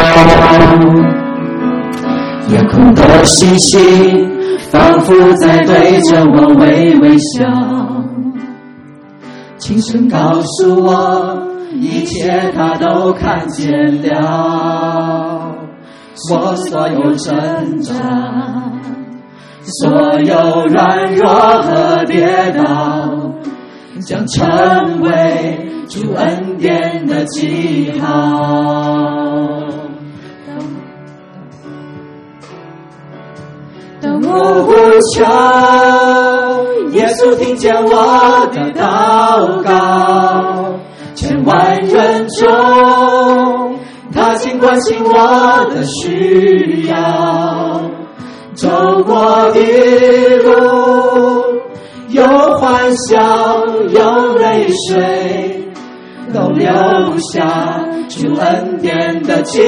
夜空的星星仿佛在对着我微微笑，轻声告诉我一切他都看见了。我所有挣扎，所有软弱和跌倒，将成为主恩典的记号。当我呼求，耶稣听见我的祷告，千万人中，他竟关心我的需要。走过的路，有欢笑，有泪水，都留下主恩典的记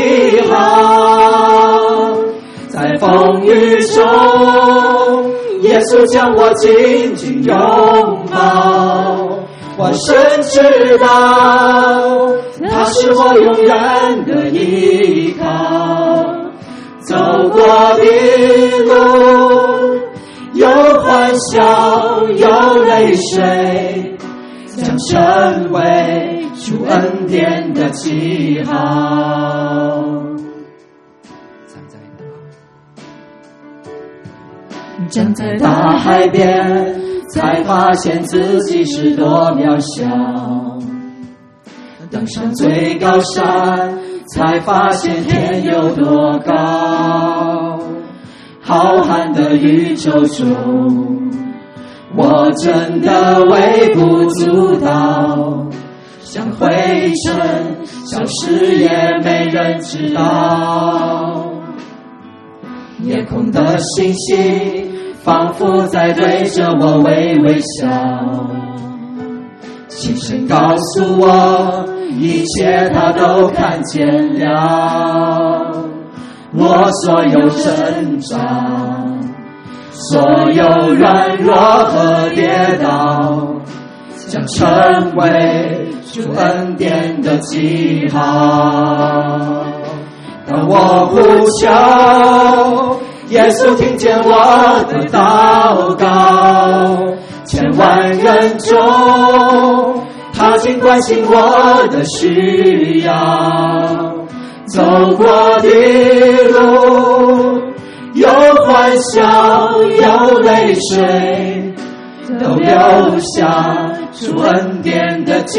号。在风雨中，耶稣将我紧紧拥抱，我深知道他是我永远的依靠。走过的路，有欢笑，有泪水，将成为主恩典的记号。站在大海边，才发现自己是多渺小。登上最高山，才发现天有多高。浩瀚的宇宙中，我真的微不足道，像灰尘消失也没人知道。夜空的星星仿佛在对着我微微笑，轻声告诉我一切他都看见了。我所有挣扎，所有软弱和跌倒，将成为主恩典的记号。当我呼求，耶稣听见我的祷告，千万人中，他竟关心我的需要。走过的路，有欢笑，有泪水，都留下主恩典的记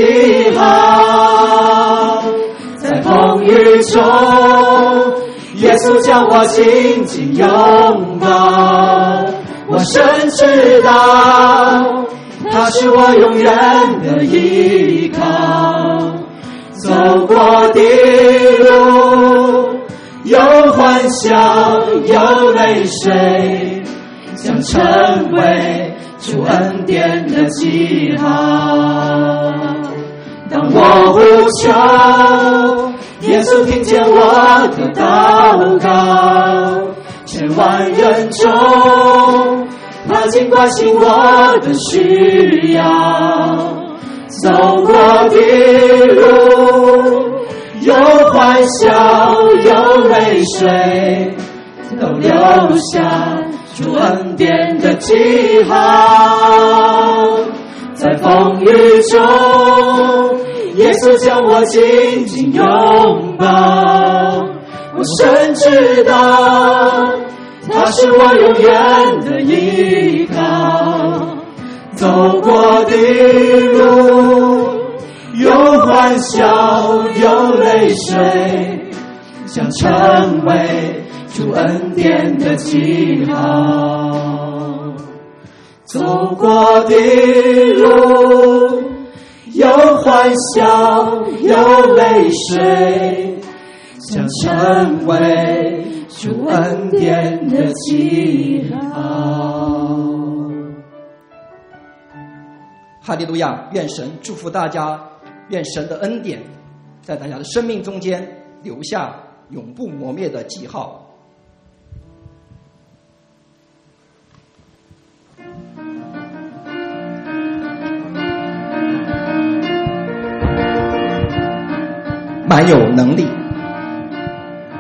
号。在风雨中，耶稣将我紧紧拥抱，我深知道他是我永远的依靠。走过的路，有欢笑，有泪水，将成为主恩典的记号。当我呼求，耶稣听见我的祷告，千万人中，他竟关心我的需要。走过的路，有欢笑，有泪水，都留下主恩典的记号。在风雨中，耶稣将我紧紧拥抱，我深知道他是我永远的依靠。走过的路，有欢笑，有泪水，将成为主恩典的记号。走过的路，有欢笑，有泪水，将成为主恩典的记号。 哈利路亚！愿神祝福大家，愿神的恩典在大家的生命中间留下永不磨灭的记号。满有能力，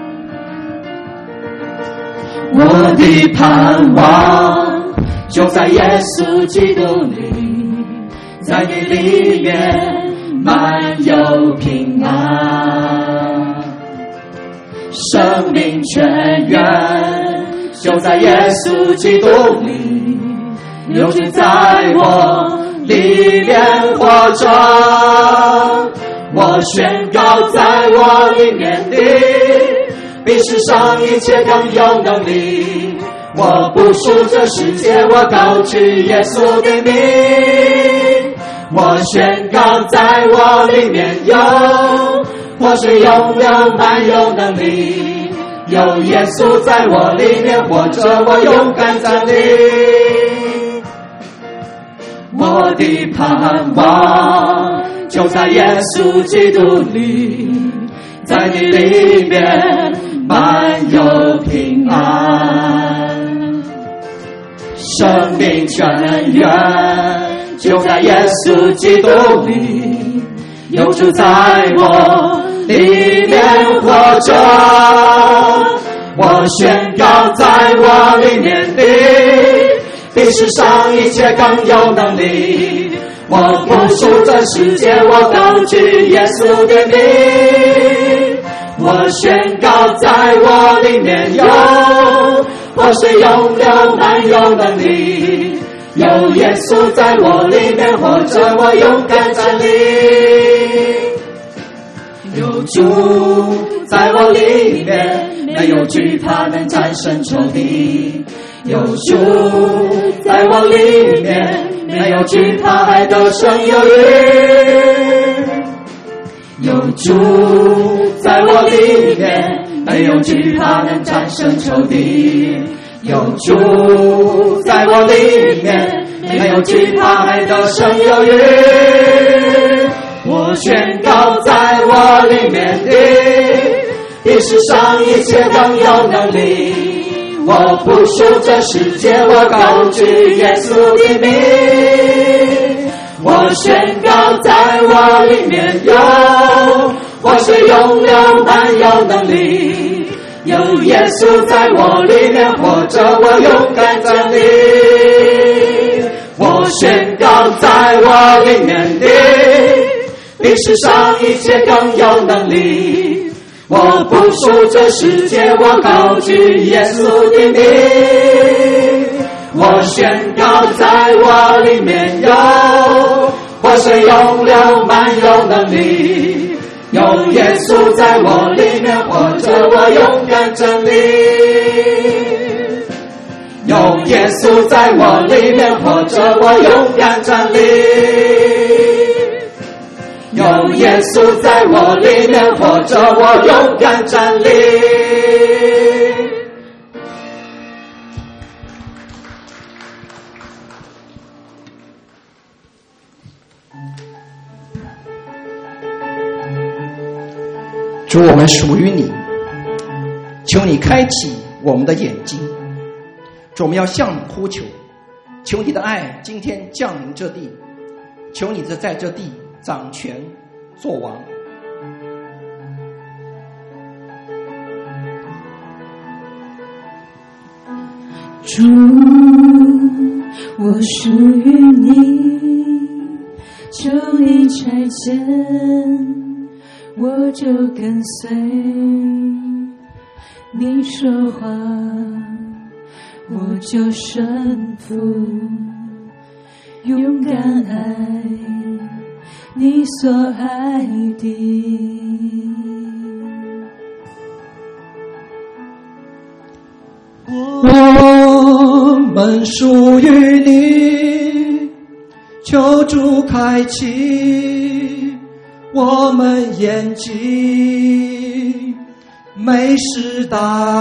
我的盼望就在耶稣基督里，在你里面满有平安，生命泉源就在耶稣基督里，流进在我里面活着。我宣告在我里面的比世上一切更有能力，我不属这世界，我高举耶稣的名。我宣告在我里面有活水涌流满有能力，有耶稣在我里面活着，我勇敢站立。我的盼望就在耶稣基督里，在你里面满有平安，生命泉源就在耶稣基督里，有主在我里面活着。我宣告在我里面的比世上一切更有能力，我不属这世界，我高举耶稣的名。我宣告在我里面有活水涌流满有能力，有耶稣在我里面活着，我勇敢站立。有主在我里面，没有惧怕能战胜仇敌。有主在我里面，没有惧怕还得胜有余。有主在我里面，没有惧怕能战胜仇敌。有主在我里面，没有惧怕还得胜有余。我宣告在我里面的比世上一切更有能力，我不属这世界，我高举耶稣的名。我宣告在我里面有活水涌流满有能力，有耶稣在我里面活着，我勇敢站立。我宣告在我里面的比世上一切更有能力，我不属这世界，我高举耶稣的名。我宣告在我里面有活水涌流满有能力，有耶稣在我里面活着，我勇敢站立。有耶稣在我里面活着，我勇敢站立。有耶稣在我里面活着，我勇敢站立。 主，我们属于你，求你开启我们的眼睛。主，我们要向你呼求，求你的爱今天降临这地，求你在这地掌权作王。 主，我属于你，求你差遣，我就跟随。你说话，我就顺服，勇敢爱你所爱的。 我们属于你，求主开启我们眼睛，每时代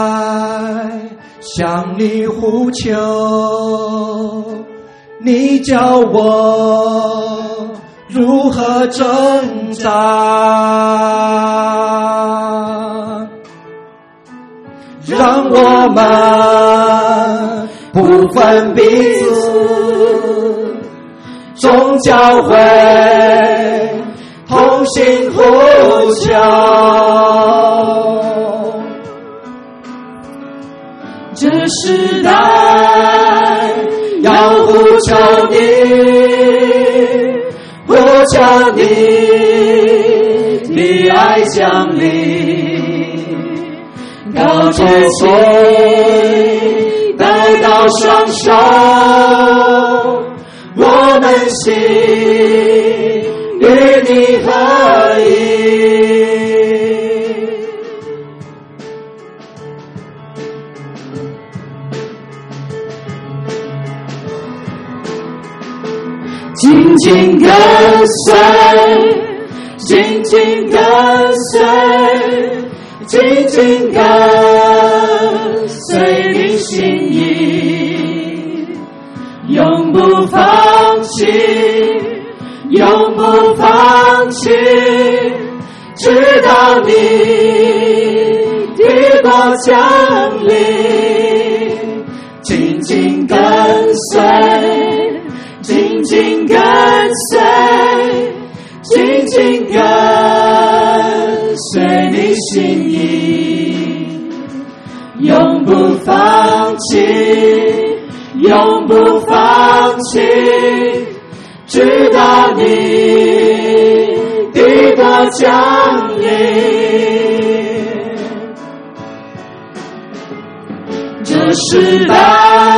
向你呼求，你教我如何挣扎，让我们不分彼此，众教会同心呼求。 这时代要呼求你，呼求你的爱降临，高举起带到双手，我们心与你合一。紧紧跟随，紧紧跟随，紧紧跟随你心意，永不放弃，永不放弃，直到你的国降临，紧紧跟随，紧紧跟随，紧紧跟随你心意，永不放弃，永不放弃，直到你的国降临。这时代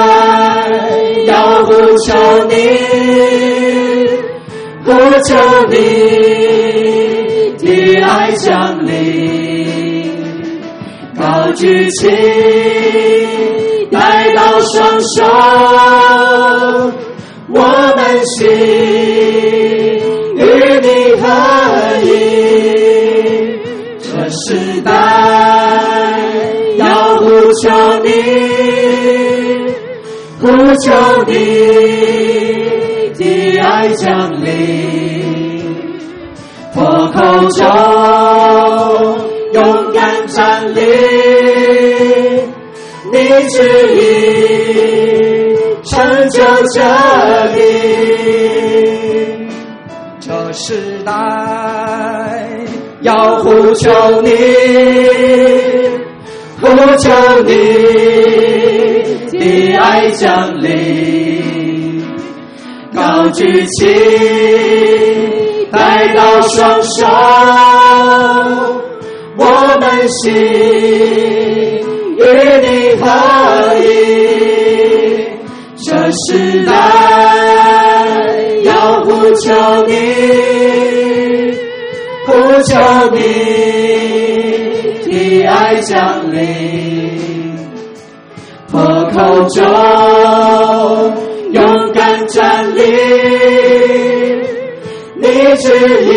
要呼求你，呼求你的爱降临，高举起带到双手，我们心与你合一。这时代要呼求你，呼求你的爱降临，破口中勇敢站立，你旨意成就这里。 这时代要呼求你， 呼求你的爱降临，高举起带到双手，我们心与你合一。这时代要呼求你，呼求你的爱降临，破口中勇敢站立，你旨意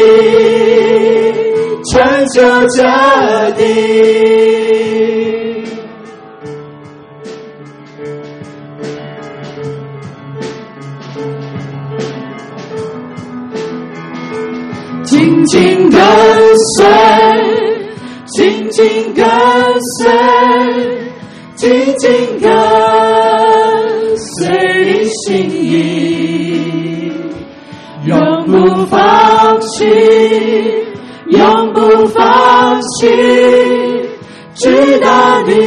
成就这地。紧紧跟随，紧紧跟随，紧紧跟随你心意，永不放弃，永不放弃，直到你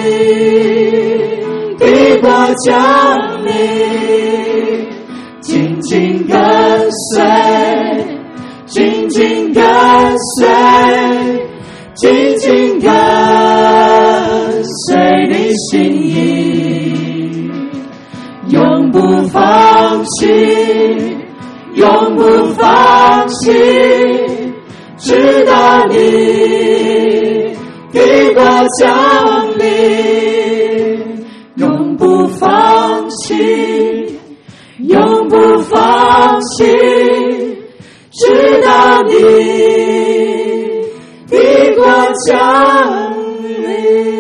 的国降临，紧紧跟随，紧紧跟随，紧紧跟随你心意，永不放弃，永不放弃，直到你的国降临，永不放弃，永不放弃，直到你的国降临。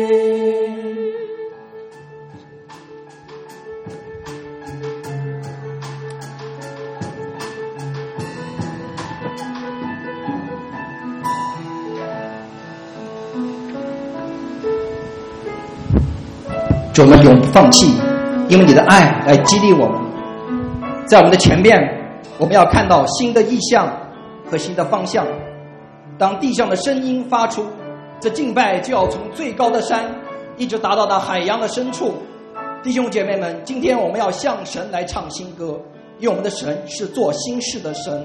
主，我们永不放弃，因为你的爱来激励我们。在我们的前面，我们要看到新的意象和新的方向。当地上的声音发出，这敬拜就要从最高的山一直达到那海洋的深处， 弟兄姐妹们，今天我们要向神来唱新歌，因为我们的神是做新事的神。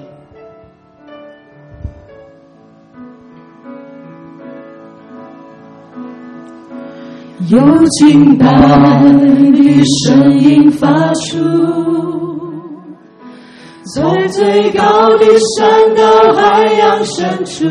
有敬拜的声音发出，从最高的山到海洋深处，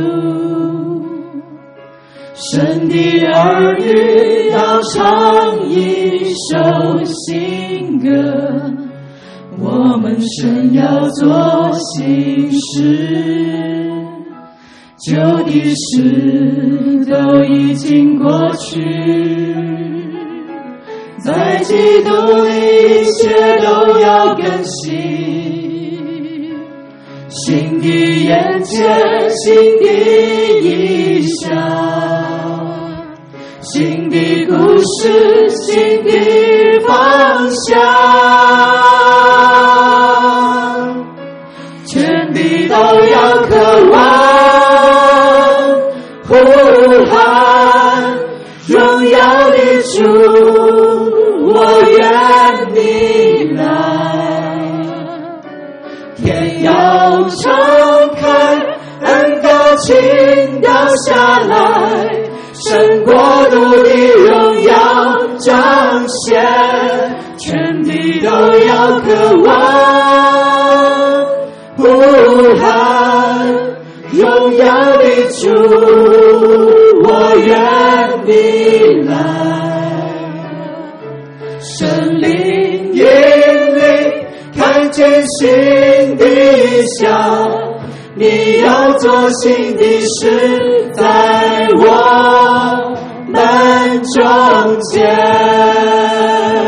神的儿女要唱一首新歌，我们神要做新事，旧的事都已经过去，在基督里一切都要更新，新的眼界，新的意象，新的故事，新的方向，全地都要渴望呼喊荣耀的主，我愿你来，天要敞开，恩膏倾倒下来，神国度的荣耀彰显，全地都要渴望呼喊荣耀的主，我愿你来，神灵引领，看见新的象，你要做新的事，在我们中间。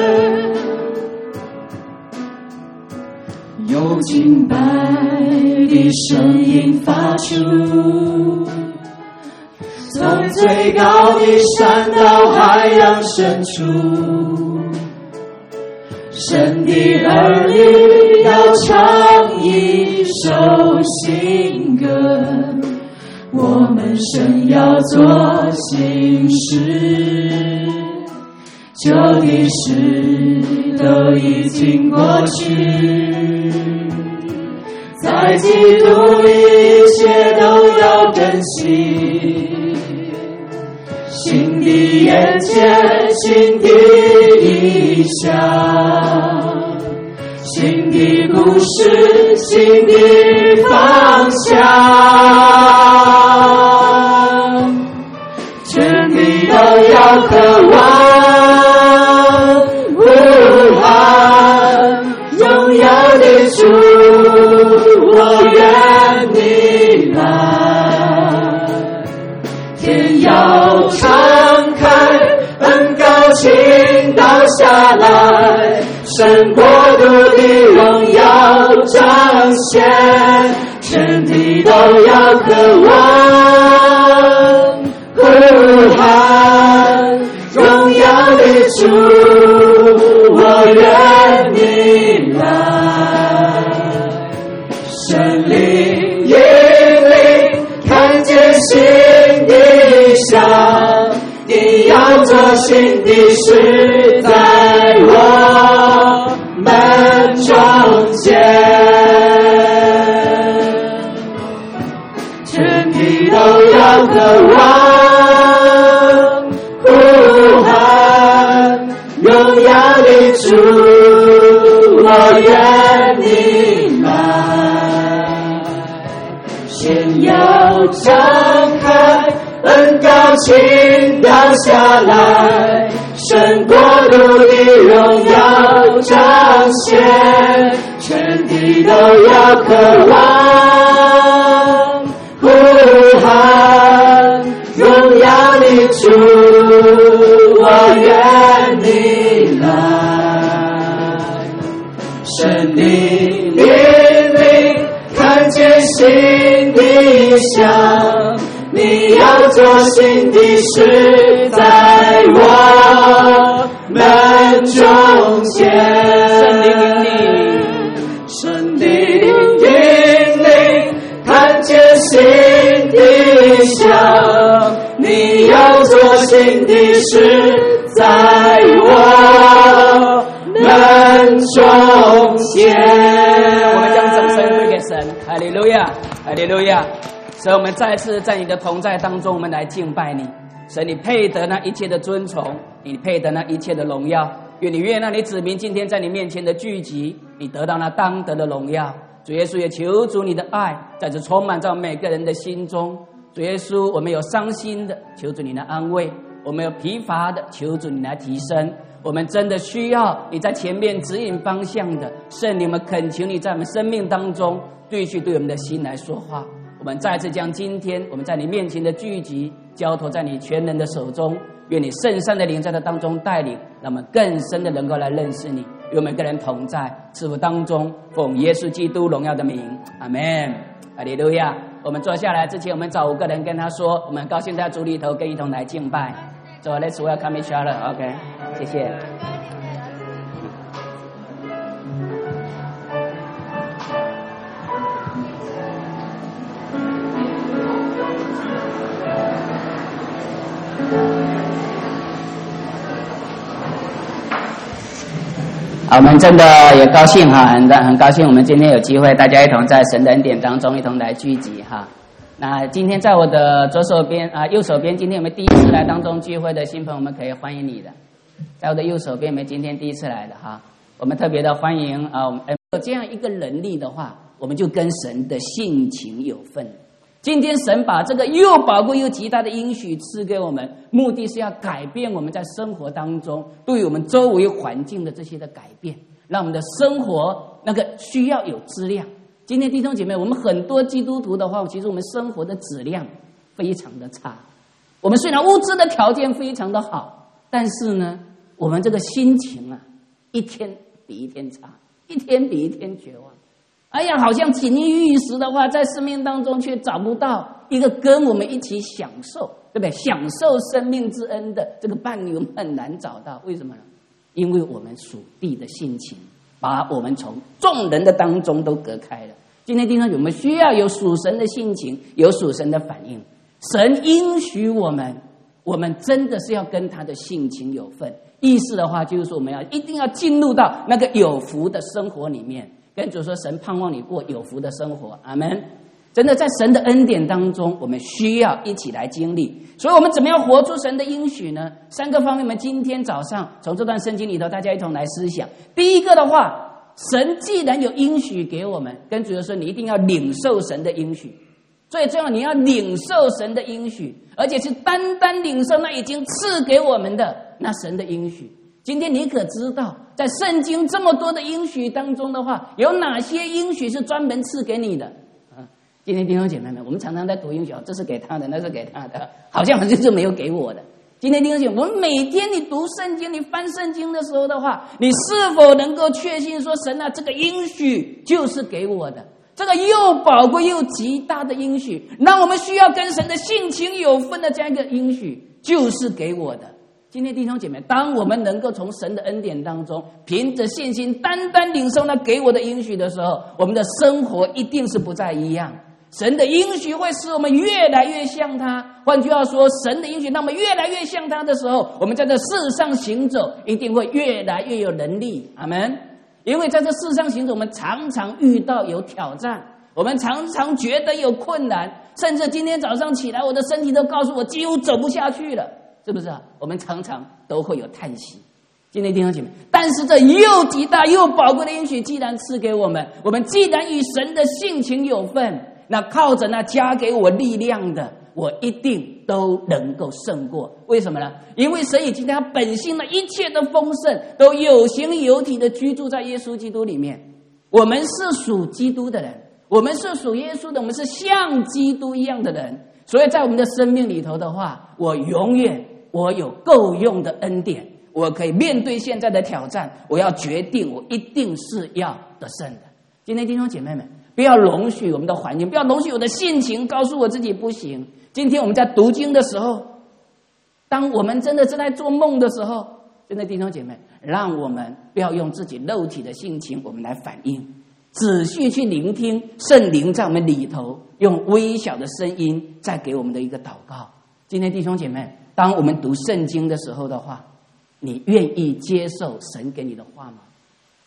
有敬拜的声音发出，从最高的山到海洋深处，神的儿女要唱一首新歌，我们神要做新事，旧的事都已经过去，在基督里一切都要更新，新的眼界，新的意象，新的故事，新的方向，全地都要渴望呼喊荣耀的主，我愿你来，天要敞开，恩膏倾倒下来，神国度的荣耀彰显，全地都要渴望呼喊荣耀的主，我愿你来，神灵引领，看见新的象，你要做新的事，在我们中间，全地都要渴望呼喊荣耀的主，我愿你来，先要敞开，恩膏倾倒下来，神国度的荣耀彰显，全地都要渴望呼喊荣耀的主，我愿你来，神灵引领，看见新的象，你要做新的事，在我们中间，神灵引领，看见新的象，你要做新的事，在我中间。 我们将掌声归给神，哈利路亚，哈利路亚。所以我们再次在你的同在当中，我们来敬拜你。神，你配得那一切的尊崇，你配得那一切的荣耀。愿你悦纳你子民今天在你面前的聚集，你得到那当得的荣耀。主耶稣，也求主你的爱在这充满在每个人的心中。主耶稣，我们有伤心的，求主你来安慰；我们有疲乏的，求主你来提升。我们真的需要你在前面指引方向的圣灵，我们恳求你在我们生命当中继续对我们的心来说话。我们再次将今天我们在你面前的聚集交托在你全能的手中，愿你圣善的灵在这当中带领，让我们更深的能够来认识你，与我们每个人同在，赐福当中，奉耶稣基督荣耀的名，阿们，哈利路亚。我们坐下来之前，我们找5个人跟他说，我们很高兴在主里头跟一同来敬拜。So let's welcome each other. OK， 谢谢。我们真的也高兴哈，很高兴我们今天有机会，大家一同在神的恩典当中一同来聚集哈。那今天在我的左手边右手边，今天我们第一次来当中聚会的新朋友们，可以欢迎你的。在我的右手边，我们今天第一次来的哈，我们特别的欢迎有这样一个能力的话，我们就跟神的性情有份。今天神把这个又宝贵又极大的应许赐给我们，目的是要改变我们在生活当中对我们周围环境的这些的改变，让我们的生活那个需要有质量。今天弟兄姐妹，我们很多基督徒的话，其实我们生活的质量非常的差。我们虽然物质的条件非常的好，但是呢，我们这个心情啊，一天比一天差，一天比一天绝望。哎呀，好像锦衣玉食的话，在生命当中却找不到一个跟我们一起享受，对不对？享受生命之恩的这个伴侣，我们很难找到。为什么呢？因为我们属地的性情，把我们从众人的当中都隔开了。今天弟兄，我们需要有属神的性情，有属神的反应。神应许我们，我们真的是要跟他的性情有份。意思的话，就是说我们一定要进入到那个有福的生活里面。跟主说，神盼望你过有福的生活，阿们。真的在神的恩典当中，我们需要一起来经历。所以我们怎么样活出神的应许呢？3个方面，我们今天早上从这段圣经里头，大家一同来思想。第一个的话，神既然有应许给我们，跟主说你一定要领受神的应许。最重要，你要领受神的应许，而且是单单领受那已经赐给我们的那神的应许。今天你可知道，在圣经这么多的应许当中的话，有哪些应许是专门赐给你的？今天弟兄姐妹们，我们常常在读应许，这是给他的，那是给他的，好像是没有给我的。今天弟兄姐妹，我们每天你读圣经，你翻圣经的时候的话，你是否能够确信说，神啊，这个应许就是给我的，这个又宝贵又极大的应许，让我们需要跟神的性情有分的这样一个应许，就是给我的。今天弟兄姐妹，当我们能够从神的恩典当中，凭着信心单单领受那给我的应许的时候，我们的生活一定是不再一样。神的应许会使我们越来越像他。换句话说，神的应许让我们越来越像他的时候，我们在这世上行走一定会越来越有能力。阿们。因为在这世上行走，我们常常遇到有挑战，我们常常觉得有困难，甚至今天早上起来，我的身体都告诉我几乎走不下去了，是不是啊？我们常常都会有叹息。今天弟兄姐妹，但是这又极大又宝贵的应许既然赐给我们，我们既然与神的性情有份，那靠着那加给我力量的，我一定都能够胜过。为什么呢？因为神已经他本性的一切的丰盛都有形有体的居住在耶稣基督里面。我们是属基督的人，我们是属耶稣的，我们是像基督一样的人。所以在我们的生命里头的话，我有够用的恩典，我可以面对现在的挑战，我要决定，我一定是要得胜的。今天弟兄姐妹们，不要容许我们的环境，不要容许我的性情告诉我自己不行。今天我们在读经的时候，当我们真的是在做梦的时候，真的弟兄姐妹，让我们不要用自己肉体的性情我们来反应，仔细去聆听圣灵在我们里头用微小的声音在给我们的一个祷告。今天弟兄姐妹，当我们读圣经的时候的话，你愿意接受神给你的话吗？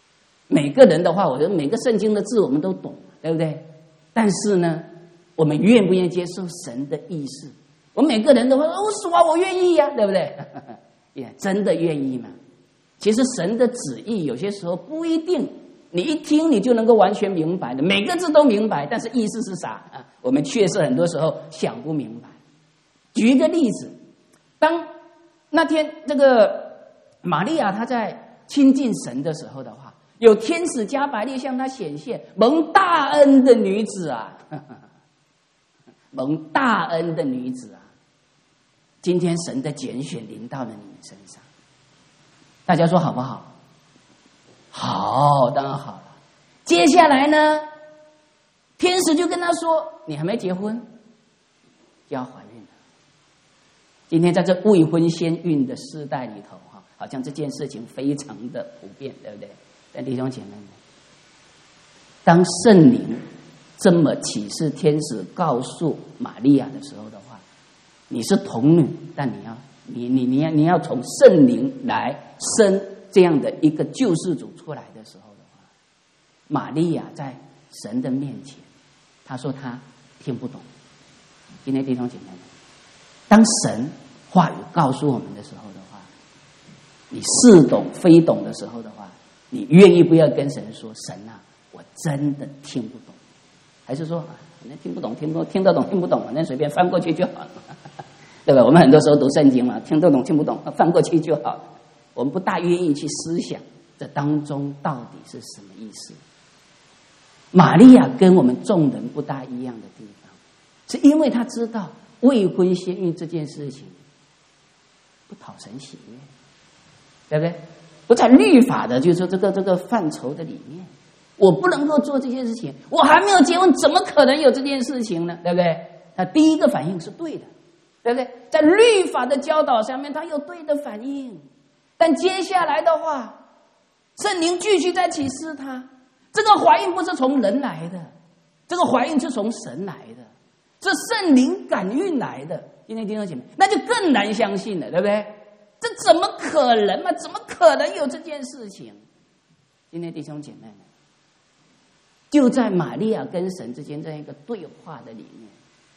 每个人的话，我觉得每个圣经的字我们都懂，对不对？但是呢，我们愿不愿意接受神的意思？我们每个人都会说：“主啊，我愿意呀，对不对？”也真的愿意吗？其实神的旨意有些时候不一定，你一听你就能够完全明白的，每个字都明白，但是意思是啥啊？我们确实很多时候想不明白。举一个例子，当那天这个玛利亚她在亲近神的时候的话，有天使加百列向她显现，蒙大恩的女子啊，蒙大恩的女子啊，今天神的拣选临到了你们身上，大家说好不好？好，当然好了。接下来呢，天使就跟他说：“你还没结婚，就要怀孕了。”今天在这未婚先孕的世代里头，好像这件事情非常的普遍，对不对？但弟兄姐妹们，当圣灵这么启示天使告诉玛利亚的时候的话，你是童女，但你要从圣灵来生这样的一个救世主出来的时候的话，玛利亚在神的面前，她说她听不懂。今天弟兄姐妹们，当神话语告诉我们的时候的话，你似懂非懂的时候的话，你愿意不要跟神说：“神啊，我真的听不懂。”还是说那听不懂，听得懂听不懂，那随便翻过去就好了，对吧？我们很多时候读圣经嘛，听得懂听不懂，翻过去就好了。我们不大愿意去思想这当中到底是什么意思。玛利亚跟我们众人不大一样的地方，是因为她知道未婚先孕这件事情不讨神喜悦，对不对？不在律法的就是这个范畴的里面，我不能够做这件事情，我还没有结婚，怎么可能有这件事情呢？对不对？他第一个反应是对的，对不对？在律法的教导上面，他有对的反应。但接下来的话，圣灵继续在启示他，这个怀孕不是从人来的，这个怀孕是从神来的，是圣灵感孕来的。今天弟兄姐妹，那就更难相信了，对不对？这怎么可能嘛？怎么可能有这件事情？今天弟兄姐妹们，就在玛利亚跟神之间这样一个对话的里面，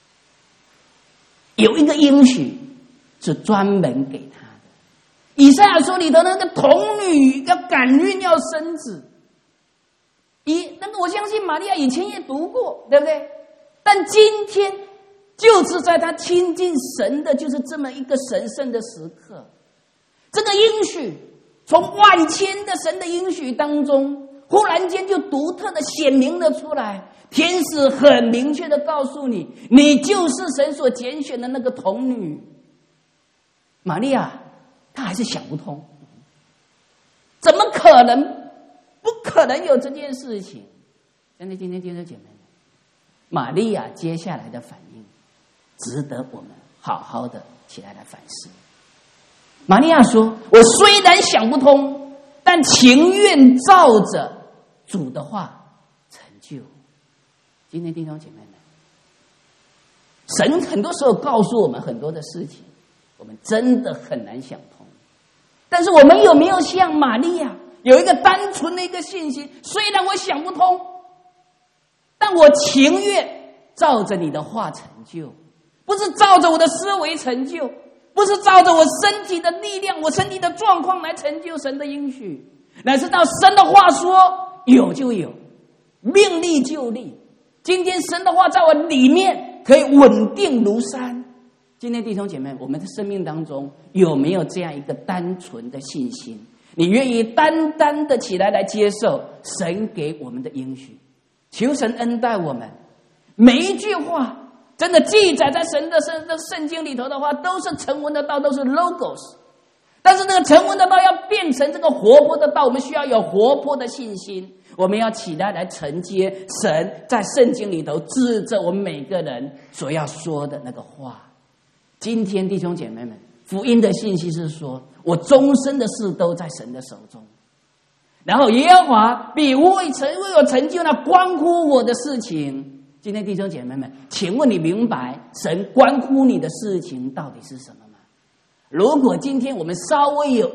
有一个应许是专门给他的。以赛亚书里头那个童女要感孕要生子，那个我相信玛利亚以前也读过，对不对？但今天就是在他亲近神的就是这么一个神圣的时刻，这个应许从万千的神的应许当中，忽然间就独特的显明了出来。天使很明确的告诉你，你就是神所拣选的那个童女。玛利亚她还是想不通，怎么可能？不可能有这件事情。今天弟兄姐妹，玛利亚接下来的反应值得我们好好的起来反思。玛利亚说：“我虽然想不通，但情愿照着主的话成就。”今天弟兄姐妹们，神很多时候告诉我们很多的事情，我们真的很难想通。但是我们有没有像玛利亚有一个单纯的一个信心？虽然我想不通，但我情愿照着你的话成就，不是照着我的思维成就，不是照着我身体的力量，我身体的状况来成就神的应许，乃是到神的话说有就有，命立就立。今天神的话在我里面可以稳定如山。今天弟兄姐妹，我们的生命当中有没有这样一个单纯的信心？你愿意单单的起来接受神给我们的应许？求神恩待我们，每一句话真的记载在神的圣经里头的话，都是成文的道，都是 logos。但是那个成文的道要变成这个活泼的道，我们需要有活泼的信心。我们要起来承接神在圣经里头指着我们每个人所要说的那个话。今天弟兄姐妹们，福音的信息是说，我终身的事都在神的手中，然后耶和华必为我成就那关乎我的事情。今天弟兄姐妹们，请问你明白神关乎你的事情到底是什么吗？如果今天我们稍微有一丁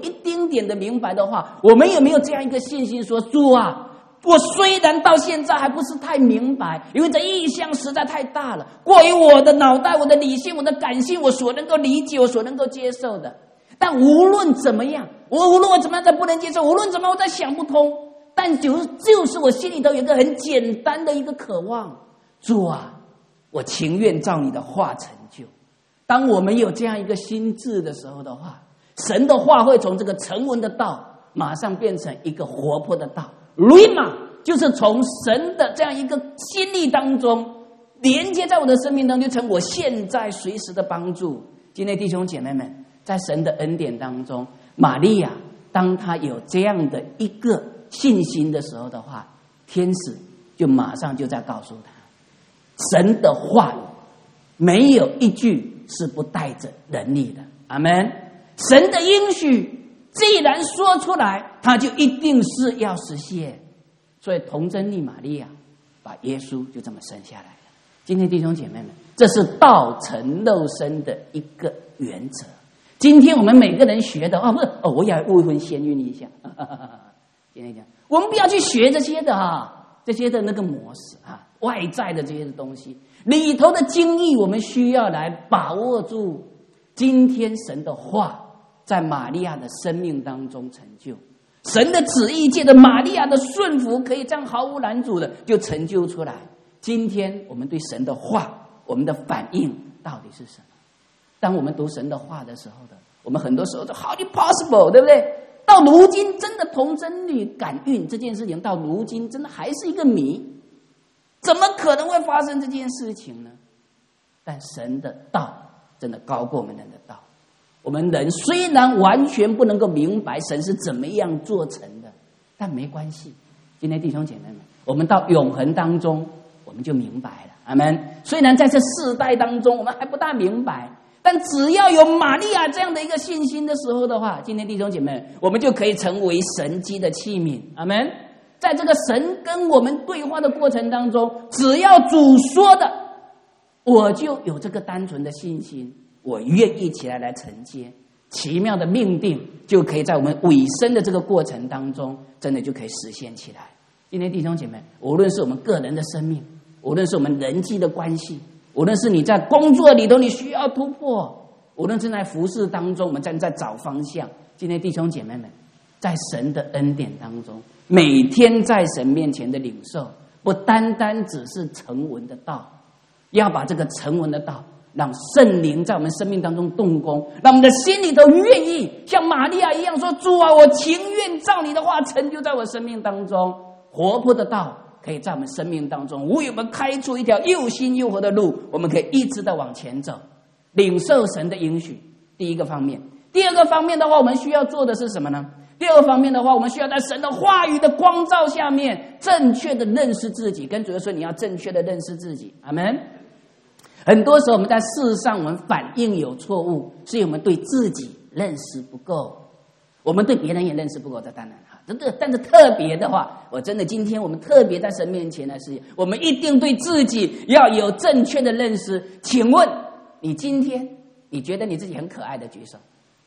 经典的明白的话，我们有没有这样一个信心说，主啊，我虽然到现在还不是太明白，因为这意象实在太大了，过于我的脑袋、我的理性、我的感性，我所能够理解、我所能够接受的。但无论怎么样，无论我怎么样再不能接受，无论怎么样我再想不通，但就是我心里头有一个很简单的一个渴望，主啊，我情愿照你的话成就。当我们有这样一个心智的时候的话，神的话会从这个成文的道马上变成一个活泼的道。Rhema 就是从神的这样一个心力当中连接在我的生命当中，就成我现在随时的帮助。今天弟兄姐妹们，在神的恩典当中，玛利亚当她有这样的一个信心的时候的话，天使就马上就在告诉她，神的话语没有一句是不带着能力的。阿们。神的应许既然说出来，它就一定是要实现。所以童贞女玛利亚把耶稣就这么生下来了。今天弟兄姐妹们，这是道成肉身的一个原则。今天我们每个人学的不是我也未婚先孕一下。今天讲，我们不要去学这些的这些的那个模式外在的这些的东西里头的精义，我们需要来把握住。今天神的话在玛利亚的生命当中成就，神的旨意借着玛利亚的顺服，可以这样毫无拦阻的就成就出来。今天我们对神的话，我们的反应到底是什么？当我们读神的话的时候我们很多时候就 How impossible， 对不对？到如今真的童贞女感孕这件事情，到如今真的还是一个谜，怎么可能会发生这件事情呢？但神的道真的高过我们人的道。我们人虽然完全不能够明白神是怎么样做成的，但没关系。今天弟兄姐妹们，我们到永恒当中我们就明白了。阿们。虽然在这世代当中我们还不大明白，但只要有玛利亚这样的一个信心的时候的话，今天弟兄姐妹，我们就可以成为神迹的器皿。阿们。在这个神跟我们对话的过程当中，只要主说的，我就有这个单纯的信心，我愿意起来承接，奇妙的命定就可以在我们尾声的这个过程当中，真的就可以实现起来。今天弟兄姐妹，无论是我们个人的生命，无论是我们人际的关系，无论是你在工作里头你需要突破，无论是在服事当中我们在找方向，今天弟兄姐妹们，在神的恩典当中，每天在神面前的领受，不单单只是成文的道，要把这个成文的道让圣灵在我们生命当中动工，让我们的心里头愿意像玛利亚一样说，主啊，我情愿照你的话成就在我生命当中。活泼的道可以在我们生命当中为我们开出一条又新又活的路，我们可以一直的往前走，领受神的应许。第一个方面。第二个方面的话，我们需要做的是什么呢？第二个方面的话，我们需要在神的话语的光照下面正确的认识自己。跟主耶稣说，你要正确的认识自己。阿们。很多时候我们在事上我们反应有错误，是因为我们对自己认识不够，我们对别人也认识不够，这当然但是特别的话，我真的今天我们特别在神面前来实现，我们一定对自己要有正确的认识。请问你今天你觉得你自己很可爱的举手？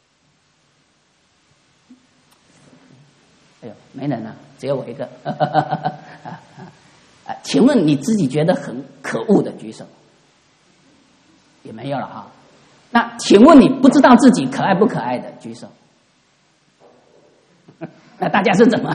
哎呦，没人啊，只有我一个。请问你自己觉得很可恶的举手？也没有了那请问你不知道自己可爱不可爱的举手？那大家是怎么？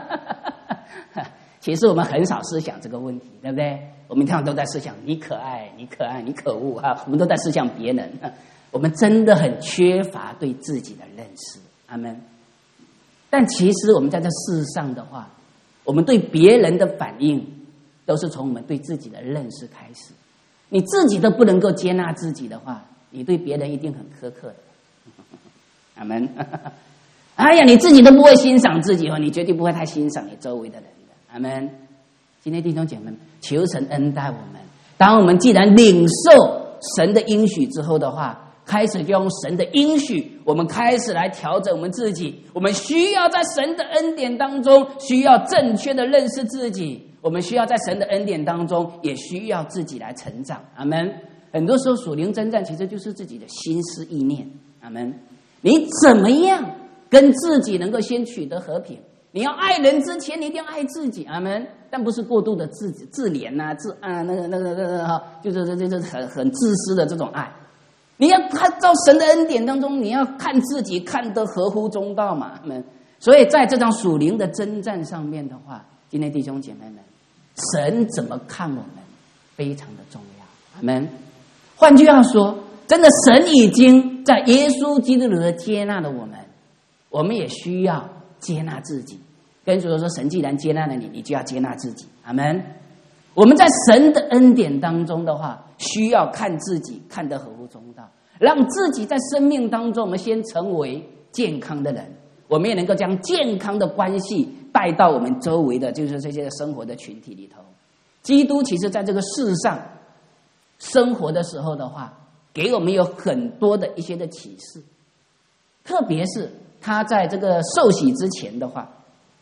其实我们很少思想这个问题，对不对？我们通常都在思想你可爱你可爱你可恶我们都在思想别人。我们真的很缺乏对自己的认识。阿们。但其实我们在这世上的话，我们对别人的反应都是从我们对自己的认识开始。你自己都不能够接纳自己的话，你对别人一定很苛刻的。阿们。哎呀，你自己都不会欣赏自己你绝对不会太欣赏你周围的人的。阿们。今天弟兄姐妹们，求神恩待我们。当我们既然领受神的应许之后的话，开始就用神的应许，我们开始来调整我们自己。我们需要在神的恩典当中，需要正确的认识自己。我们需要在神的恩典当中，也需要自己来成长。阿们。很多时候属灵征战其实就是自己的心思意念。阿们。你怎么样跟自己能够先取得和平。你要爱人之前，你一定要爱自己，阿们。但不是过度的自怜呐、就是很自私的这种爱。你要看到神的恩典当中，你要看自己看得合乎中道嘛，阿们。所以在这场属灵的征战上面的话，今天弟兄姐妹们，神怎么看我们非常的重要，阿们。换句话说，真的神已经在耶稣基督里的接纳了我们，我们也需要接纳自己。跟主说，神既然接纳了你，你就要接纳自己，阿们。我们在神的恩典当中的话，需要看自己看得合乎中道，让自己在生命当中我们先成为健康的人，我们也能够将健康的关系带到我们周围的就是这些生活的群体里头。基督其实在这个世上生活的时候的话，给我们有很多的一些的启示，特别是他在这个受洗之前的话，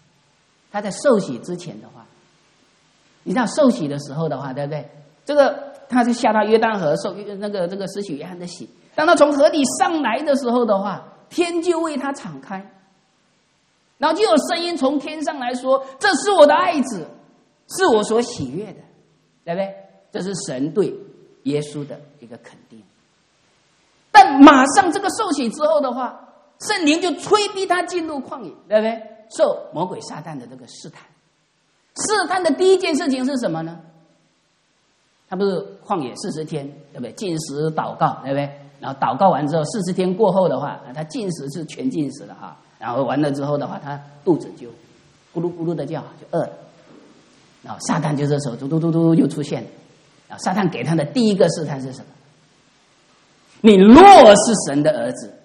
你知道受洗的时候的话，对不对？这个他是下到约旦河受这个施洗约翰的洗，当他从河里上来的时候的话，天就为他敞开，然后就有声音从天上来说：“这是我的爱子，是我所喜悦的。”对不对？这是神对耶稣的一个肯定。但马上这个受洗之后的话，圣灵就催逼他进入旷野，对不对？受魔鬼撒旦的这个试探。试探的第一件事情是什么呢？他不是旷野40天，对不对？禁食祷告，对不对？然后祷告完之后40天过后的话，他禁食是全禁食了哈。然后完了之后的话，他肚子就咕噜咕噜的叫，就饿了。然后撒旦就这时候嘟嘟嘟嘟又出现了。然后撒旦给他的第一个试探是什么？你若是神的儿子，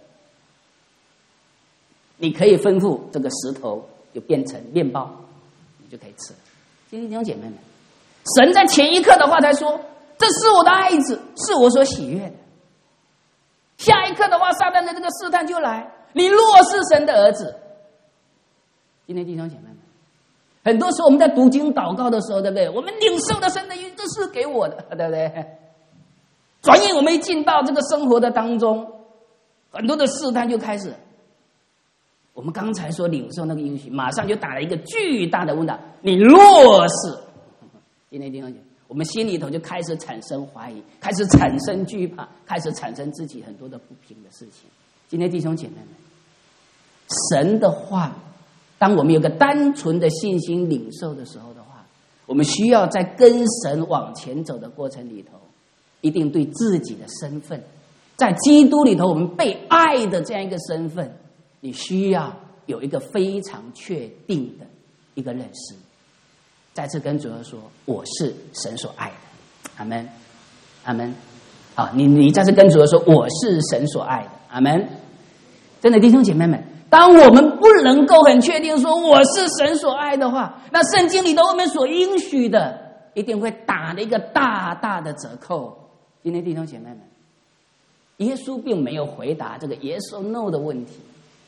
你可以吩咐这个石头就变成面包，你就可以吃了。今天弟兄姐妹们，神在前一刻的话才说：“这是我的爱子，是我所喜悦的。”下一刻的话，撒旦的这个试探就来：“你若是神的儿子。”今天弟兄姐妹们，很多时候我们在读经祷告的时候，对不对？我们领受的神的应许，这是给我的，对不对？转眼我们一进到这个生活的当中，很多的试探就开始。我们刚才说领受那个应许，马上就打了一个巨大的问号：你若是，今天弟兄姐妹，我们心里头就开始产生怀疑，开始产生惧怕，开始产生自己很多的不平的事情。今天弟兄姐妹们，神的话，当我们有个单纯的信心领受的时候的话，我们需要在跟神往前走的过程里头，一定对自己的身份，在基督里头我们被爱的这样一个身份，你需要有一个非常确定的一个认识。再次跟主耶稣说：“我是神所爱的。”阿们，阿们。好，你再次跟主耶稣说：“我是神所爱的。”阿们。真的弟兄姐妹们，当我们不能够很确定说我是神所爱的话，那圣经里头我们所应许的一定会打了一个大大的折扣。今天弟兄姐妹们，耶稣并没有回答这个 yes or no 的问题。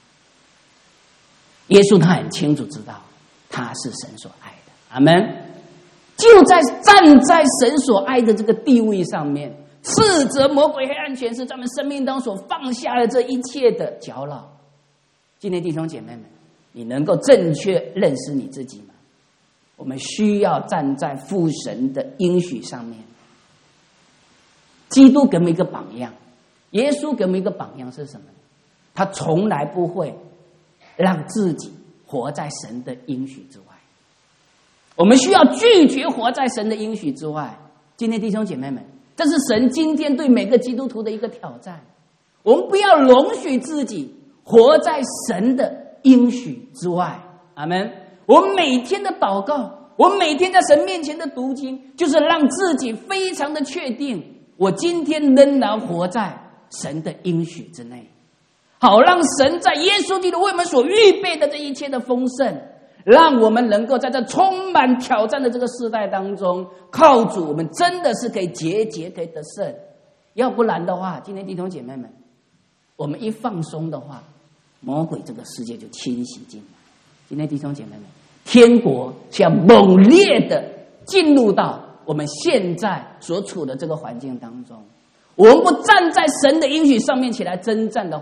耶稣他很清楚知道他是神所爱的，阿们。就在站在神所爱的这个地位上面，斥责魔鬼黑暗权势在我们生命当中所放下的这一切的搅扰。今天弟兄姐妹们，你能够正确认识你自己吗？我们需要站在父神的应许上面。基督给我们一个榜样，耶稣给我们一个榜样是什么？他从来不会让自己活在神的应许之外。我们需要拒绝活在神的应许之外。今天弟兄姐妹们，这是神今天对每个基督徒的一个挑战。我们不要容许自己活在神的应许之外，阿们。我们每天的祷告，我们每天在神面前的读经，就是让自己非常的确定，我今天仍然活在神的应许之内，好让神在耶稣基督为我们所预备的这一切的丰盛，让我们能够在这充满挑战的这个世代当中，靠主我们真的是可以节可以得胜。要不然的话，今天弟兄姐妹们，我们一放松的话，魔鬼这个世界就侵袭进来。今天弟兄姐妹们，天国是要猛烈的进入到我们现在所处的这个环境当中。我们不站在神的应许上面起来征战的话，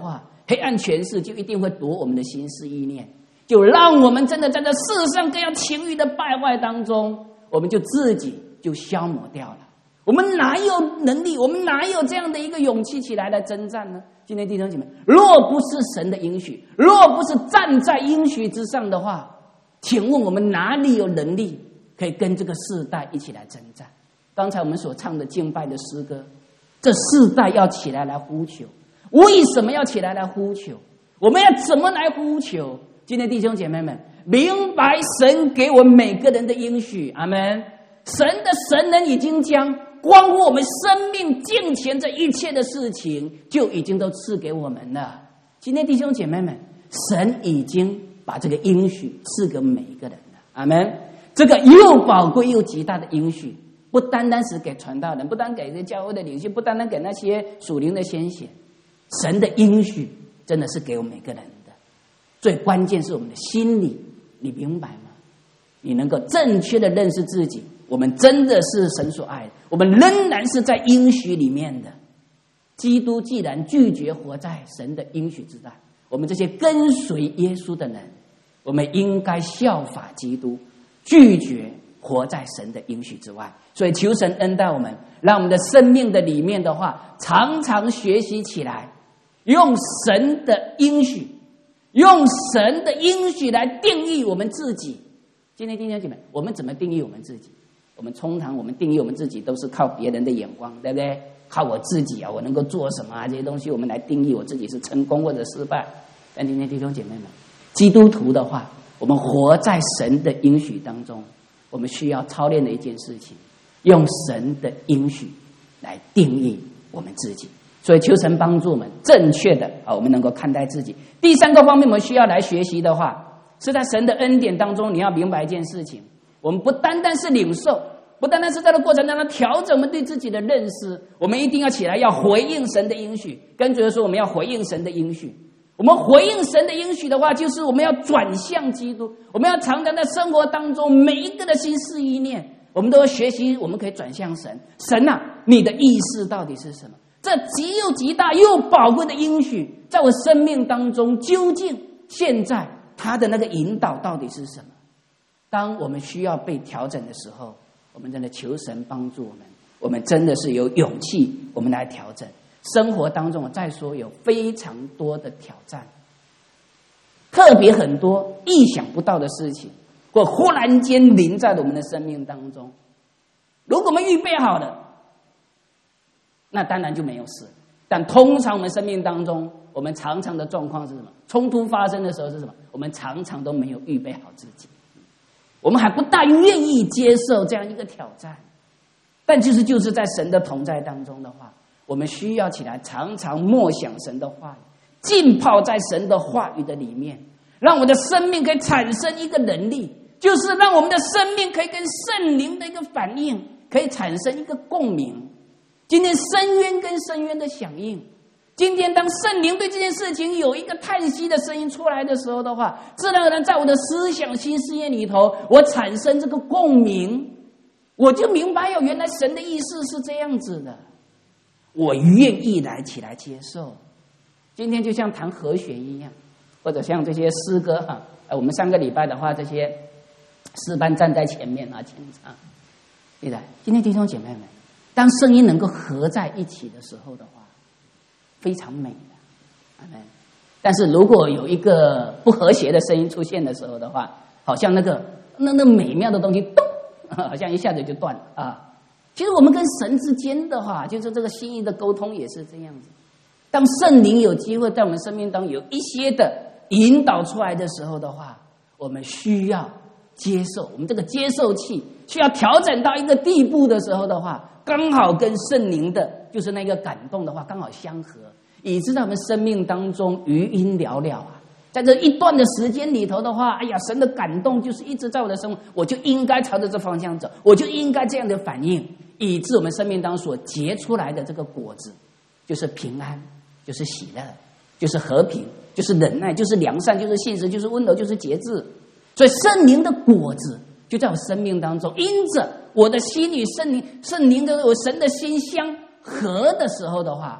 黑暗权势就一定会夺我们的心思意念，就让我们真的在这世上各样情欲的败坏当中，我们就自己就消磨掉了。我们哪有能力，我们哪有这样的一个勇气起来征战呢？今天弟兄姐妹，若不是神的应许，若不是站在应许之上的话，请问我们哪里有能力可以跟这个世代一起来征战？刚才我们所唱的敬拜的诗歌，这世代要起来呼求，为什么要起来呼求？我们要怎么来呼求？今天弟兄姐妹们，明白神给我们每个人的应许，阿们。神的神能已经将关乎我们生命敬虔这一切的事情，就已经都赐给我们了。今天弟兄姐妹们，神已经把这个应许赐给每一个人了，阿们。这个又宝贵又极大的应许，不单单是给传道人，不单给这教会的领袖，不单单给那些属灵的先贤，神的应许真的是给我们每个人的。最关键是我们的心里，你明白吗？你能够正确的认识自己，我们真的是神所爱的，我们仍然是在应许里面的。基督既然拒绝活在神的应许之外，我们这些跟随耶稣的人，我们应该效法基督，拒绝活在神的应许之外。所以求神恩待我们，让我们的生命的里面的话，常常学习起来，用神的应许，用神的应许来定义我们自己。今天弟兄姐妹，我们怎么定义我们自己？我们通常定义我们自己都是靠别人的眼光，对不对？靠我自己啊，我能够做什么啊？这些东西我们来定义我自己是成功或者失败。但今天弟兄姐妹们，基督徒的话，我们活在神的应许当中，我们需要操练的一件事情，用神的应许来定义我们自己。所以求神帮助我们正确的我们能够看待自己。第三个方面我们需要来学习的话，是在神的恩典当中，你要明白一件事情，我们不单单是领受，不单单是在这个过程当中调整我们对自己的认识，我们一定要起来要回应神的应许。跟主耶稣说，我们要回应神的应许。我们回应神的应许的话，就是我们要转向基督，我们要常常在生活当中每一个的心思意念，我们都要学习，我们可以转向神。神啊，你的意思到底是什么？这极大又宝贵的应许，在我生命当中究竟现在他的那个引导到底是什么？当我们需要被调整的时候，我们真的求神帮助我们，我们真的是有勇气，我们来调整。生活当中，我再说有非常多的挑战，特别很多意想不到的事情，或忽然间临在我们的生命当中。如果我们预备好了，那当然就没有事。但通常我们生命当中，我们常常的状况是什么？冲突发生的时候是什么？我们常常都没有预备好自己，我们还不大愿意接受这样一个挑战。但就是在神的同在当中的话，我们需要起来常常默想神的话语，浸泡在神的话语的里面，让我的生命可以产生一个能力，就是让我们的生命可以跟圣灵的一个反应，可以产生一个共鸣。今天深渊跟深渊的响应，今天当圣灵对这件事情有一个叹息的声音出来的时候的话，自然而然在我的思想心思念里头，我产生这个共鸣，我就明白原来神的意思是这样子的，我愿意起来接受。今天就像弹和弦一样，或者像这些诗歌我们上个礼拜的话，这些诗班站在前面前唱，对的。今天弟兄姐妹们，当声音能够合在一起的时候的话，非常美的，阿们。但是如果有一个不和谐的声音出现的时候的话，好像那美妙的东西咚，好像一下子就断了其实我们跟神之间的话，就是这个心意的沟通也是这样子。当圣灵有机会在我们生命当中有一些的引导出来的时候的话，我们需要接受，我们这个接受器需要调整到一个地步的时候的话，刚好跟圣灵的就是那个感动的话刚好相合，以致在我们生命当中余音寥寥在这一段的时间里头的话，哎呀，神的感动就是一直在我的生活，我就应该朝着这方向走，我就应该这样的反应，以致我们生命当中所结出来的这个果子，就是平安，就是喜乐，就是和平，就是忍耐，就是良善，就是信实，就是温柔，就是节制。所以圣灵的果子就在我生命当中，因着我的心与圣灵的我神的心相合的时候的话，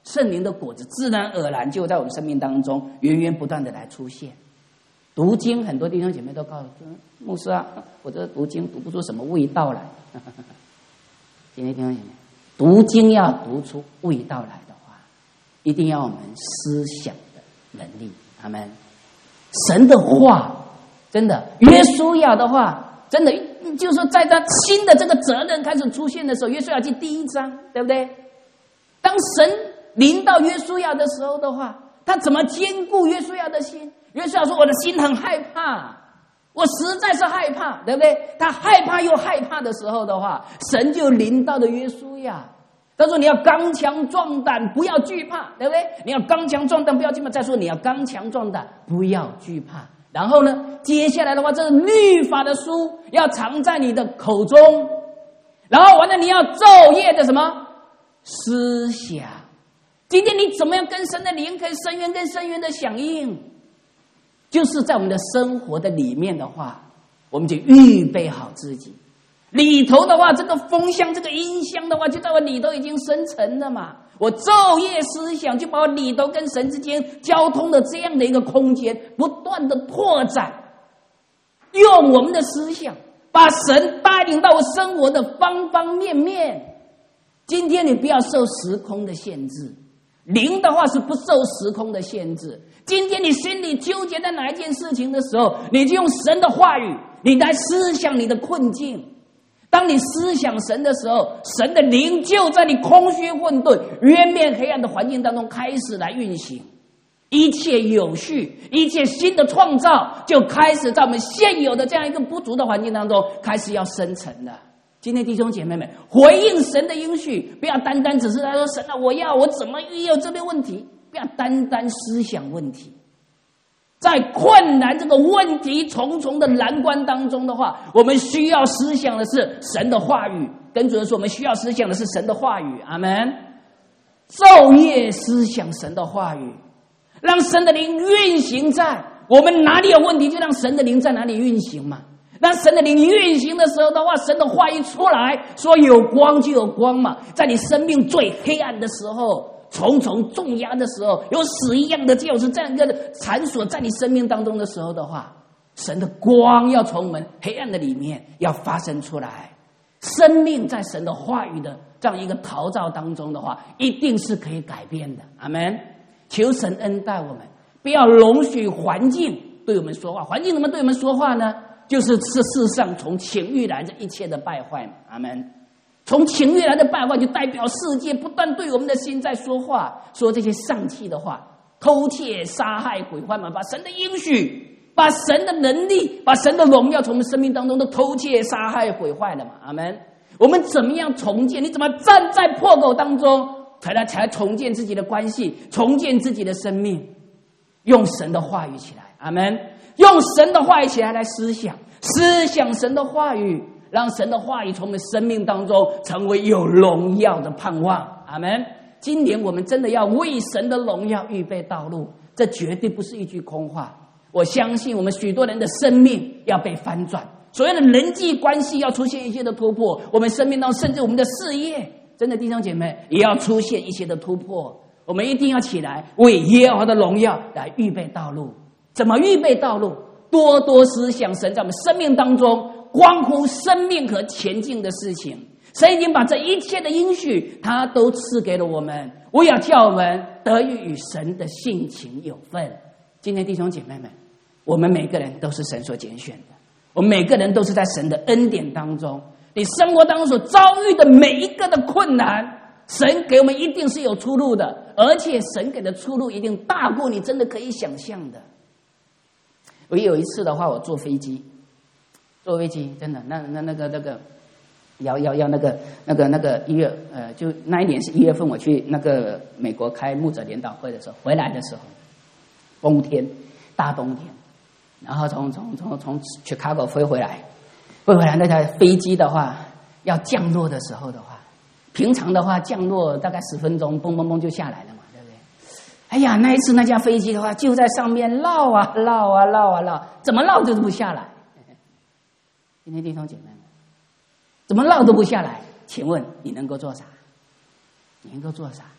圣灵的果子自然而然就在我们生命当中源源不断的来出现。读经，很多弟兄姐妹都告诉牧师啊，我这读经读不出什么味道来。今天弟兄姐妹，读经要读出味道来的话，一定要我们思想的能力。阿们。神的话，真的，约书亚的话，真的就是说，在他新的这个责任开始出现的时候，约书亚记第1章，对不对？当神临到约书亚的时候的话，他怎么兼顾约书亚的心？约书亚说：“我的心很害怕，我实在是害怕，对不对？”他害怕又害怕的时候的话，神就临到了约书亚。他说：“你要刚强壮胆，不要惧怕，对不对？你要刚强壮胆，不要惧怕。再说你要刚强壮胆，不要惧怕。然后呢，接下来的话，这个律法的书要藏在你的口中，然后完了，你要昼夜的什么思想。今天你怎么样跟神的灵可以深渊跟深渊的响应？就是在我们的生活的里面的话，我们就预备好自己。里头的话，这个风箱、这个音箱的话，就在我里头已经生成了嘛。我昼夜思想，就把我里头跟神之间交通的这样的一个空间，不断的拓展，用我们的思想，把神带领到我生活的方方面面。今天你不要受时空的限制，灵的话是不受时空的限制。今天你心里纠结在哪一件事情的时候，你就用神的话语，你来思想你的困境。当你思想神的时候，神的灵就在你空虚混沌渊面黑暗的环境当中开始来运行，一切有序，一切新的创造就开始在我们现有的这样一个不足的环境当中开始要生成了。今天弟兄姐妹们，回应神的应许，不要单单只是来说神啊，我怎么也有这个问题，不要单单思想问题。在困难这个问题重重的难关当中的话，我们需要思想的是神的话语。跟主人说，我们需要思想的是神的话语。阿们。昼夜思想神的话语，让神的灵运行在我们哪里有问题，就让神的灵在哪里运行嘛。让神的灵运行的时候的话，神的话一出来，说有光就有光嘛。在你生命最黑暗的时候，重重重压的时候，有死一样的就是这样一个场所在你生命当中的时候的话，神的光要从我们黑暗的里面要发生出来。生命在神的话语的这样一个陶造当中的话，一定是可以改变的。阿们。求神恩待我们，不要容许环境对我们说话。环境怎么对我们说话呢？就是世上从情欲来这一切的败坏嘛。阿们。从情欲来的败坏，就代表世界不断对我们的心在说话，说这些丧气的话，偷窃、杀害、毁坏嘛，把神的应许、把神的能力、把神的荣耀从我们生命当中都偷窃、杀害、毁坏了嘛。阿们。我们怎么样重建？你怎么站在破口当中，才重建自己的关系，重建自己的生命？用神的话语起来。阿们。用神的话语起来来思想神的话语，让神的话语从我们生命当中成为有荣耀的盼望。阿们。今年我们真的要为神的荣耀预备道路，这绝对不是一句空话。我相信我们许多人的生命要被翻转，所谓的人际关系要出现一些的突破，我们生命当中甚至我们的事业，真的弟兄姐妹也要出现一些的突破。我们一定要起来为耶和华的荣耀来预备道路。怎么预备道路？多多思想神在我们生命当中关乎生命和前进的事情。神已经把这一切的应许他都赐给了我们，我要叫我们得以与神的性情有份。今天弟兄姐妹们，我们每个人都是神所拣选的，我们每个人都是在神的恩典当中，你生活当中所遭遇的每一个的困难，神给我们一定是有出路的，而且神给的出路一定大过你真的可以想象的。我有一次的话，我坐飞机真的那个要那个1月就那一年是1月份，我去那个美国开牧者联祷会的时候，回来的时候冬天大冬天，然后从 Chicago 飞回来那台飞机的话要降落的时候的话，平常的话降落大概10分钟嘣嘣嘣就下来了嘛，对不对？哎呀，那一次那架飞机的话就在上面绕啊，怎么绕就是不下来。今天弟兄姐妹们，怎么绕都不下来，请问你能够做啥？你能够做啥？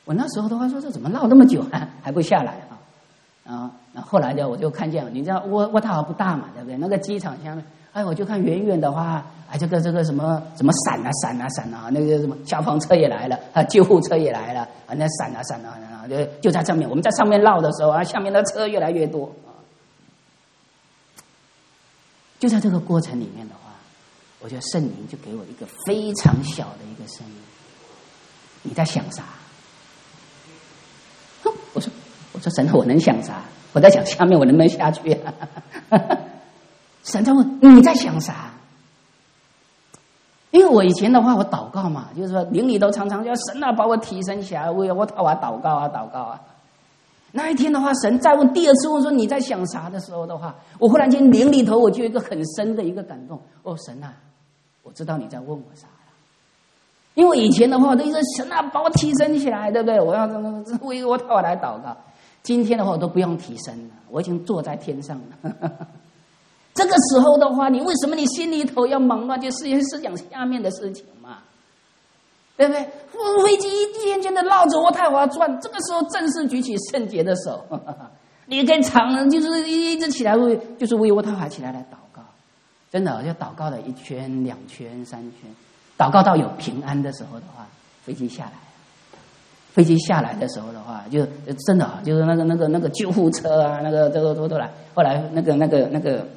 我那时候的话说，这怎么绕那么久还不下来啊？那后来呢，我就看见，你知道渥太华不大嘛，对不对？那个机场下面，我就看远远的话，这个什么闪啊，那个什么消防车也来了，救护车也来了，那闪啊，就在上面，我们在上面绕的时候下面的车越来越多就在这个过程里面的话，我觉得圣灵就给我一个非常小的一个声音：你在想啥？我说神，我能想啥？我在想下面我能不能下去神在问你在想啥？因为我以前的话，我祷告嘛，就是说灵里头常常叫神啊，把我提升起来，为我祷告啊。那一天的话，神再问第二次问说你在想啥的时候的话，我忽然间灵里头我就有一个很深的一个感动。神啊，我知道你在问我啥了。因为以前的话，我都一直神啊，把我提升起来，对不对？我要为我来祷告。今天的话，我都不用提升了，我已经坐在天上了。这个时候的话，你为什么你心里头要忙乱，就是想下面的事情嘛，对不对？飞机一天天的绕着渥太华转，这个时候正式举起圣洁的手，你可以就是一直起来为渥太华起来祷告，真的就祷告了1圈、2圈、3圈，祷告到有平安的时候的话，飞机下来。飞机下来的时候的话，就真的就是那个救护车啊，那个都来。后来那个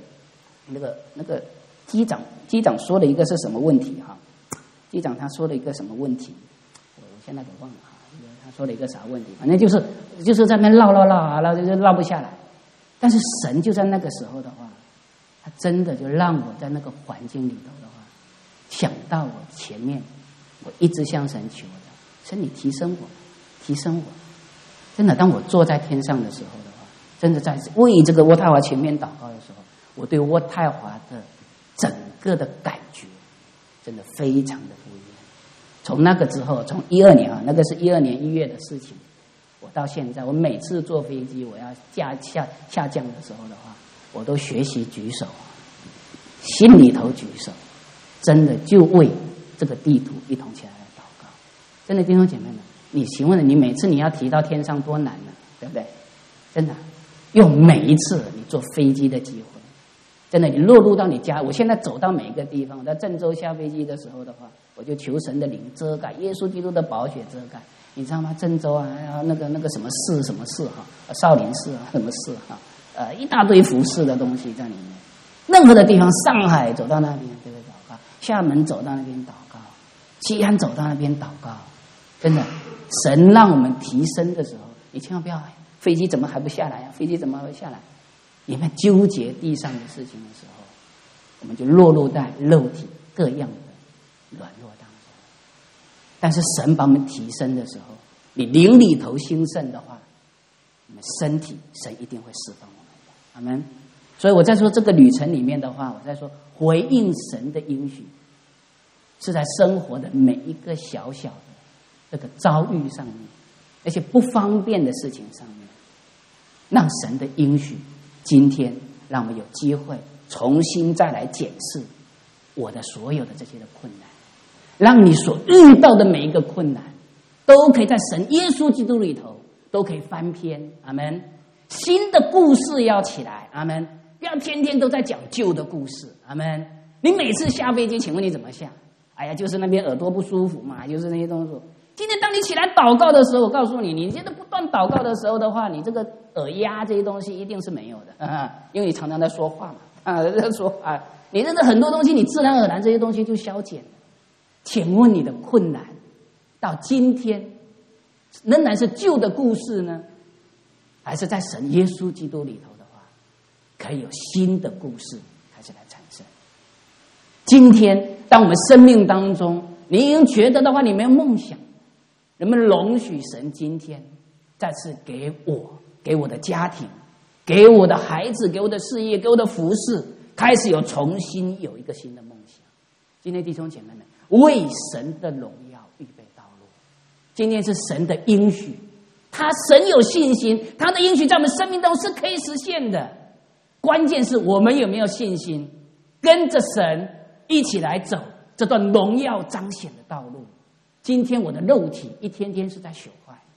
机长说了一个是什么问题哈？机长他说了一个什么问题？我现在给忘了哈。他说了一个啥问题？反正就是在那边绕就绕不下来。但是神就在那个时候的话，他真的就让我在那个环境里头的话，想到我前面，我一直向神求的，神你提升我。真的，当我坐在天上的时候的话，真的在为这个渥太华前面祷告的时候，我对渥太华的整个的感觉真的非常的不一样。从那个之后，从12年那个是12年1月的事情，我到现在，我每次坐飞机我要下降的时候的话，我都学习举手，心里头举手，真的就为这个地图一同起来祷告。真的弟兄姐妹们，你请问你每次你要提到天上多难呢？对不对？真的，用每一次你坐飞机的机会，真的你落入到你家。我现在走到每一个地方，我在郑州下飞机的时候的话，我就求神的灵遮盖，耶稣基督的宝血遮盖。你知道吗？郑州然后那个什么寺少林寺什么寺一大堆服饰的东西在里面。任何的地方，上海走到那边就会祷告，厦门走到那边祷告，西安走到那边祷告。真的，神让我们提升的时候，你千万不要飞机怎么还不下来飞机怎么还不下来？你们纠结地上的事情的时候，我们就落入在肉体各样的软弱当中。但是神把我们提升的时候，你灵里头兴盛的话，我们身体神一定会释放我们的。阿们。所以我在说这个旅程里面的话，我在说回应神的应许，是在生活的每一个小小的这个遭遇上面，而且不方便的事情上面，让神的应许今天让我们有机会重新再来检视我的所有的这些的困难，让你所遇到的每一个困难都可以在神耶稣基督里头都可以翻篇。阿们。新的故事要起来。阿们。不要天天都在讲旧的故事。阿们。你每次下飞机，请问你怎么下？就是那边耳朵不舒服嘛，就是那些东西。今天当你起来祷告的时候，我告诉你，你现在不断祷告的时候的话，你这个耳压这些东西一定是没有的，因为你常常在说话嘛，在说话，你这个很多东西，你自然而然这些东西就消减了。请问你的困难到今天仍然是旧的故事呢，还是在神耶稣基督里头的话，可以有新的故事开始来产生？今天当我们生命当中，你已经觉得的话，你没有梦想，能不能容许神今天再次给我的家庭，给我的孩子，给我的事业，给我的服事，开始重新有一个新的梦想？今天弟兄姐妹们，为神的荣耀预备道路。今天是神的应许，神有信心，他的应许在我们生命当中是可以实现的。关键是我们有没有信心，跟着神一起来走这段荣耀彰显的道路。今天我的肉体一天天是在朽坏，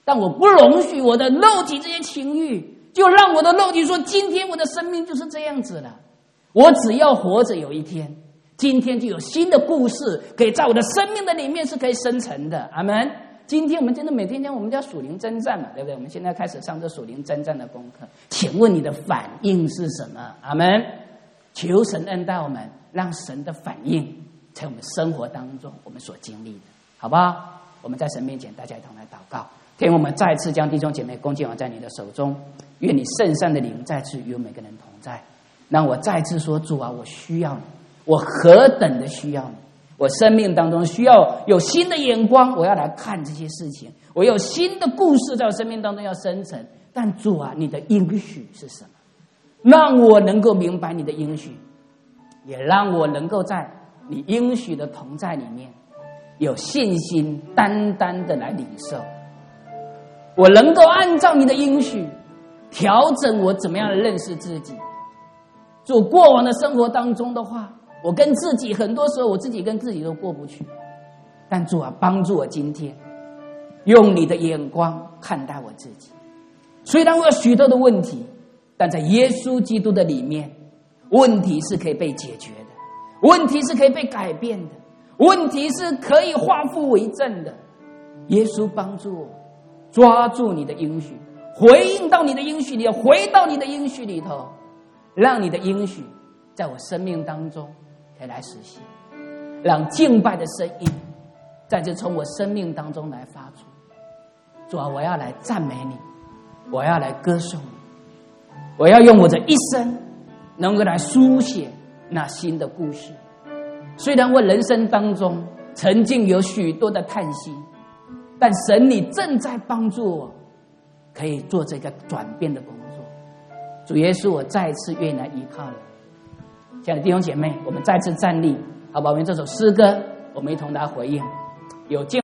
但我不容许我的肉体这些情欲，就让我的肉体说，今天我的生命就是这样子了。我只要活着有一天，今天就有新的故事可以在我的生命的里面是可以生成的。阿们。今天我们真的每天我们叫属灵征战嘛，对不对？我们现在开始上这属灵征战的功课，请问你的反应是什么？阿们。求神恩待我们，让神的反应在我们生活当中我们所经历的，好不好？我们在神面前大家一同来祷告。天，我们再次将弟兄姐妹恭敬在你的手中，愿你圣善的灵再次与我们每个人同在。让我再次说，主啊，我需要你，我何等的需要你，我生命当中需要有新的眼光，我要来看这些事情，我有新的故事在我生命当中要生成。但主啊，你的应许是什么？让我能够明白你的应许，也让我能够在你应许的同在里面有信心，单单的来领受。我能够按照你的应许调整我怎么样的认识自己。做过往的生活当中的话，我跟自己很多时候我自己跟自己都过不去，但主啊，帮助我今天用你的眼光看待我自己。虽然我有许多的问题，但在耶稣基督的里面，问题是可以被解决的，问题是可以被改变的，问题是可以化腐为正的。耶稣帮助我抓住你的应许，回应到你的应许里，回到你的应许里头，让你的应许在我生命当中可以来实现，让敬拜的声音在这从我生命当中来发出。主啊，我要来赞美你，我要来歌颂你，我要用我这一生能够来书写那新的故事。虽然我人生当中曾经有许多的叹息，但神你正在帮助我可以做这个转变的工作。主耶稣，我再次愿意来依靠你。亲爱的弟兄姐妹，我们再次站立，好吧？我们这首诗歌我们一同来回应。有